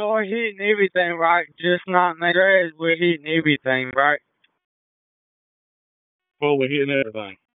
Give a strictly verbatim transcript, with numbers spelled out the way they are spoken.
we're hitting everything right, just not in the grass. We're hitting everything right. Well, we're hitting everything.